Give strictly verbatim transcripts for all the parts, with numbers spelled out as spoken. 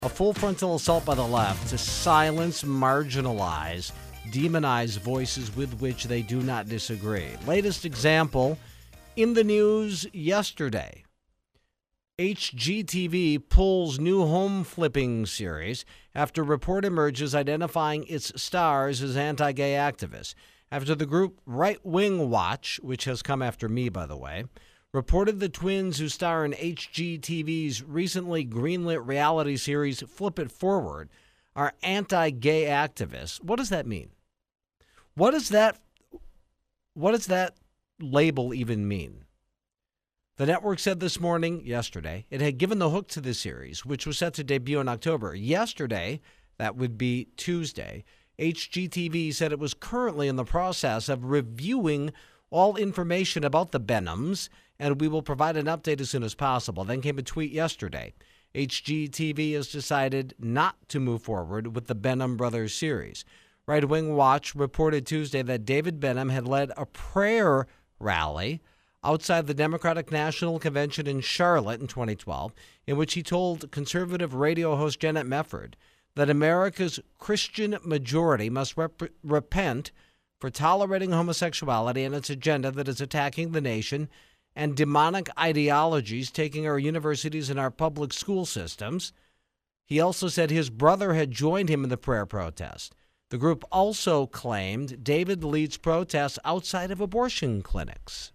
A full frontal assault by the left to silence, marginalize, demonize voices with which they do not disagree. Latest example in the news yesterday. H G T V pulls new home flipping series after report emerges identifying its stars as anti-gay activists. After the group Right Wing Watch, which has come after me, by the way, reported the twins who star in H G T V's recently greenlit reality series Flip It Forward are anti-gay activists. What does that mean? What does that what does that label even mean? The network said this morning, yesterday, it had given the hook to the series, which was set to debut in October. Yesterday, that would be Tuesday, H G T V said it was currently in the process of reviewing all information about the Benhams, and we will provide an update as soon as possible. Then came a tweet yesterday. H G T V has decided not to move forward with the Benham Brothers series. Right Wing Watch reported Tuesday that David Benham had led a prayer rally outside the Democratic National Convention in Charlotte in twenty twelve, in which he told conservative radio host Janet Mefford that America's Christian majority must rep- repent for tolerating homosexuality and its agenda that is attacking the nation and demonic ideologies taking our universities and our public school systems. He also said his brother had joined him in the prayer protest. The group also claimed David leads protests outside of abortion clinics.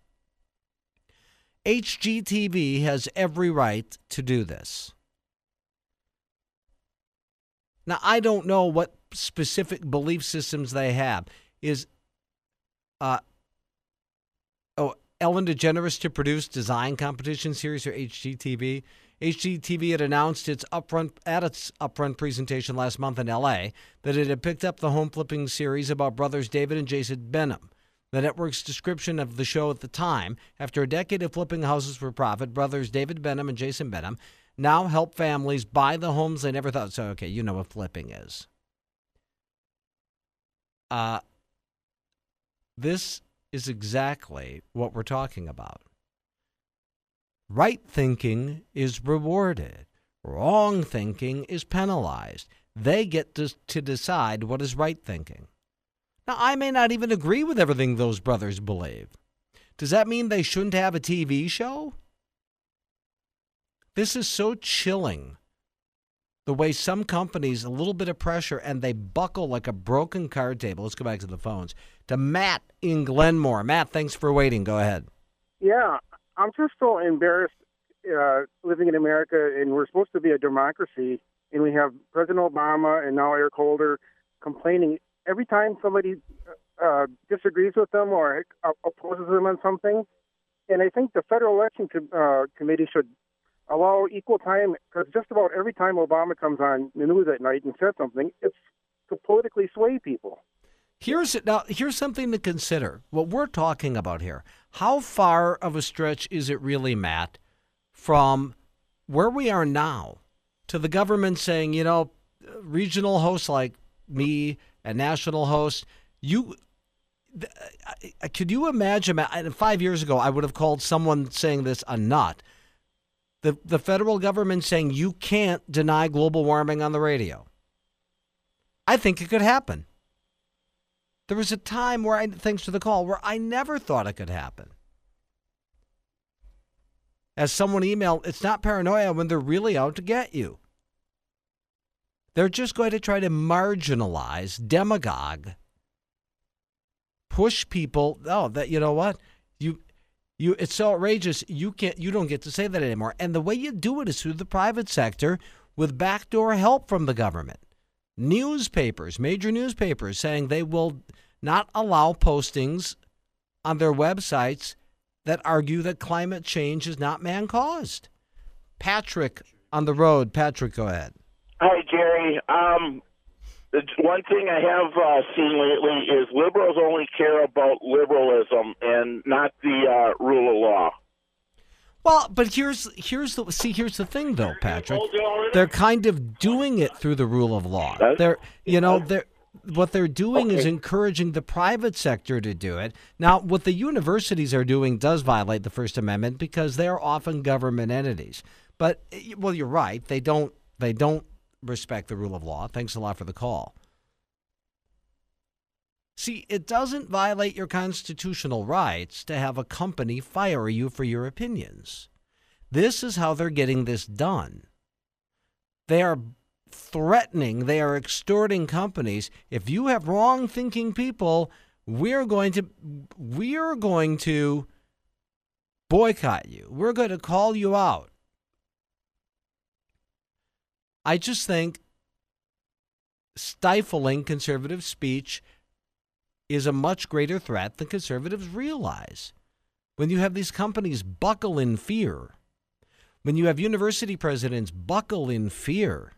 H G T V has every right to do this. Now, I don't know what specific belief systems they have. Is uh, oh, Ellen DeGeneres to produce design competition series for H G T V? H G T V had announced its upfront at its upfront presentation last month in L A that it had picked up the home flipping series about brothers David and Jason Benham. The network's description of the show at the time, after a decade of flipping houses for profit, brothers David Benham and Jason Benham now help families buy the homes they never thought. So, okay, you know what flipping is. Uh, this is exactly what we're talking about. Right thinking is rewarded. Wrong thinking is penalized. They get to, to decide what is right thinking. Now, I may not even agree with everything those brothers believe. Does that mean they shouldn't have a T V show? This is so chilling. The way some companies, a little bit of pressure, and they buckle like a broken card table. Let's go back to the phones. To Matt in Glenmore. Matt, thanks for waiting. Go ahead. Yeah, I'm just so embarrassed uh, living in America, and we're supposed to be a democracy, and we have President Obama and now Eric Holder complaining every time somebody uh, disagrees with them or uh, opposes them on something. And I think the Federal Election Co- uh, Committee should allow equal time, because just about every time Obama comes on the news at night and says something, it's to politically sway people. Here's now. Here's something to consider. What we're talking about here. How far of a stretch is it really, Matt, from where we are now to the government saying, you know, regional hosts like me and national hosts, you could you imagine? Five years ago, I would have called someone saying this a nut. The the federal government saying you can't deny global warming on the radio. I think it could happen. There was a time where, I, thanks to the call, where I never thought it could happen. As someone emailed, it's not paranoia when they're really out to get you. They're just going to try to marginalize, demagogue, push people. Oh, that you know what? You you it's so outrageous you can't you don't get to say that anymore. And the way you do it is through the private sector with backdoor help from the government. Newspapers, major newspapers saying they will not allow postings on their websites that argue that climate change is not man-caused. Patrick on the road. Patrick, go ahead. Hi, Jerry. Um, the one thing I have uh, seen lately is liberals only care about liberalism and not the uh, rule of law. Well, but here's here's the see here's the thing though, Patrick. They're kind of doing it through the rule of law. They're you know they're what they're doing okay. is encouraging the private sector to do it. Now, what the universities are doing does violate the First Amendment because they're often government entities. But well, you're right. They don't they don't respect the rule of law. Thanks a lot for the call. See, it doesn't violate your constitutional rights to have a company fire you for your opinions. This is how they're getting this done. They are threatening, they are extorting companies. If you have wrong-thinking people, we're going to we're going to boycott you. We're going to call you out. I just think stifling conservative speech is a much greater threat than conservatives realize. When you have these companies buckle in fear, when you have university presidents buckle in fear,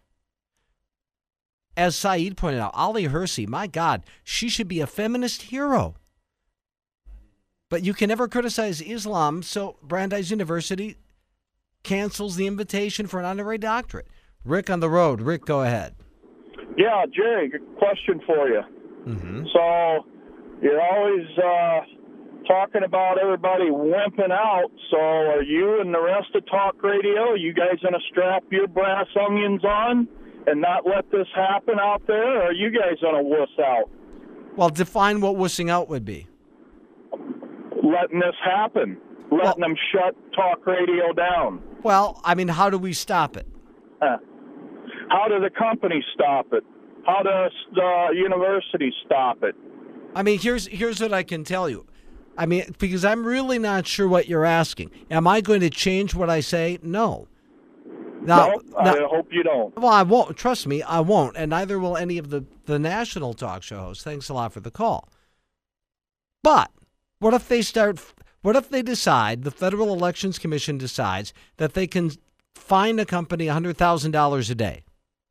as Saeed pointed out, Ali Hersey, my God, she should be a feminist hero. But you can never criticize Islam, so Brandeis University cancels the invitation for an honorary doctorate. Rick on the road. Rick, go ahead. Yeah, Jerry, good question for you. Mm-hmm. So you're always uh, talking about everybody wimping out. So are you and the rest of talk radio, you guys going to strap your brass onions on and not let this happen out there, or are you guys going to wuss out? Well, define what wussing out would be. Letting this happen, letting well, them shut talk radio down. Well, I mean, how do we stop it? Uh, how do the companies stop it? How does the university stop it? I mean, here's here's what I can tell you. I mean, because I'm really not sure what you're asking. Am I going to change what I say? No. Now, no, I now, hope you don't. Well, I won't. Trust me, I won't. And neither will any of the, the national talk show hosts. Thanks a lot for the call. But what if they start, what if they decide, the Federal Elections Commission decides that they can fine a company one hundred thousand dollars a day?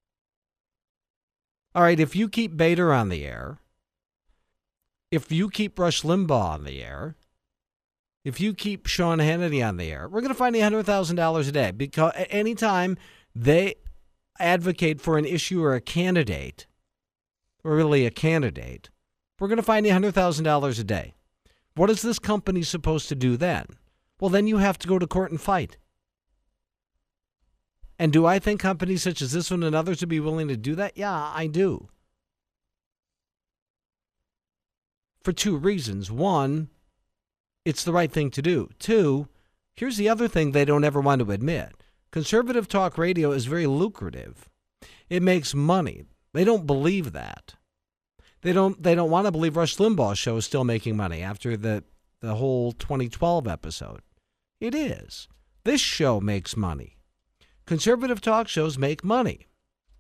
All right, if you keep Bader on the air, if you keep Rush Limbaugh on the air, if you keep Sean Hannity on the air, we're going to fine you one hundred thousand dollars a day, because anytime they advocate for an issue or a candidate, or really a candidate, we're going to fine you one hundred thousand dollars a day. What is this company supposed to do then? Well, then you have to go to court and fight. And do I think companies such as this one and others would be willing to do that? Yeah, I do. For two reasons. One, it's the right thing to do. Two, here's the other thing they don't ever want to admit. Conservative talk radio is very lucrative. It makes money. They don't believe that. They don't they don't want to believe Rush Limbaugh's show is still making money after the, the whole twenty twelve episode. It is. This show makes money. Conservative talk shows make money.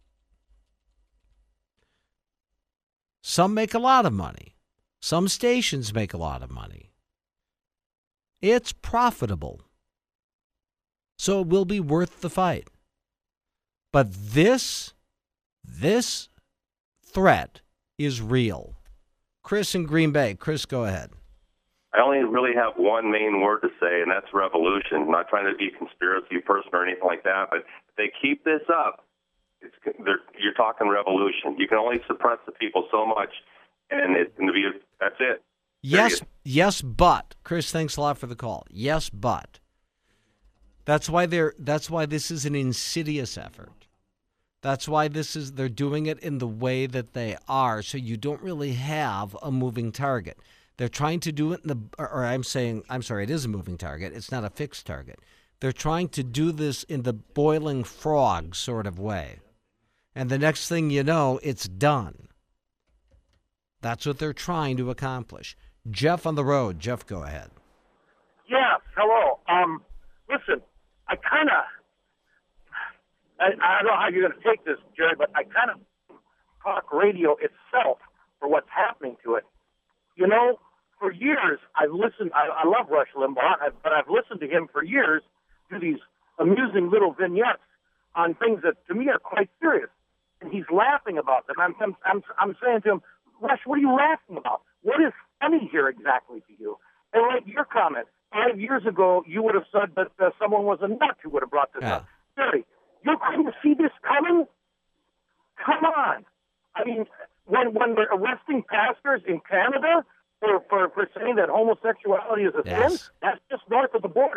Some make a lot of money. Some stations make a lot of money. It's profitable. So it will be worth the fight. But this, this threat is real. Chris in Green Bay. Chris, go ahead. I only really have one main word to say, and that's revolution. I'm not trying to be a conspiracy person or anything like that, but if they keep this up, it's, you're talking revolution. You can only suppress the people so much, and it's going to be, that's it. Yes, yes, but Chris, thanks a lot for the call. Yes, but that's why they're. That's why this is an insidious effort. That's why this is. They're doing it in the way that they are, so you don't really have a moving target. They're trying to do it in the. Or, or I'm saying, I'm sorry, it is a moving target. It's not a fixed target. They're trying to do this in the boiling frog sort of way, and the next thing you know, it's done. That's what they're trying to accomplish. Jeff on the road. Jeff, go ahead. Yeah, hello. Um, listen, I kind of, I, I don't know how you're going to take this, Jerry, but I kind of talk radio itself for what's happening to it. You know, for years, I've listened, I, I love Rush Limbaugh, I've, but I've listened to him for years do these amusing little vignettes on things that, to me, are quite serious. And he's laughing about them. I'm, I'm, I'm, I'm saying to him, Rush, what are you laughing about? What is funny here exactly to you? And like your comment, five years ago, you would have said that uh, someone was a nut who would have brought this yeah. up. Jerry, you're going to see this coming? Come on. I mean, when when they're arresting pastors in Canada for, for, for saying that homosexuality is a yes. sin, that's just north of the border.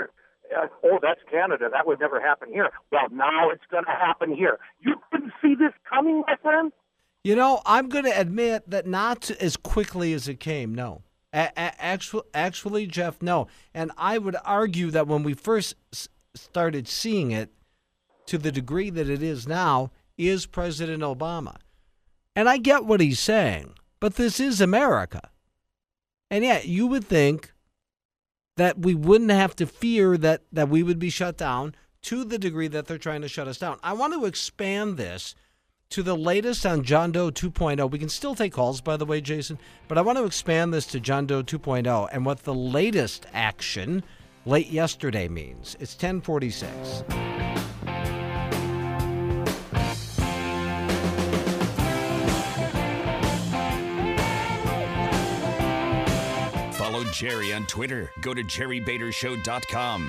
uh, oh, that's Canada. That would never happen here. Well, now it's going to happen here. You couldn't see this coming, my friend? You know, I'm going to admit that not as quickly as it came, no. A- a- actually, actually, Jeff, no. And I would argue that when we first s- started seeing it, to the degree that it is now, is President Obama. And I get what he's saying, but this is America. And yet, you would think that we wouldn't have to fear that, that we would be shut down to the degree that they're trying to shut us down. I want to expand this to the latest on John Doe two point oh. We can still take calls, by the way, Jason, but I want to expand this to John Doe two point oh and what the latest action late yesterday means. It's ten forty-six. Follow Jerry on Twitter. Go to jerry bader show dot com.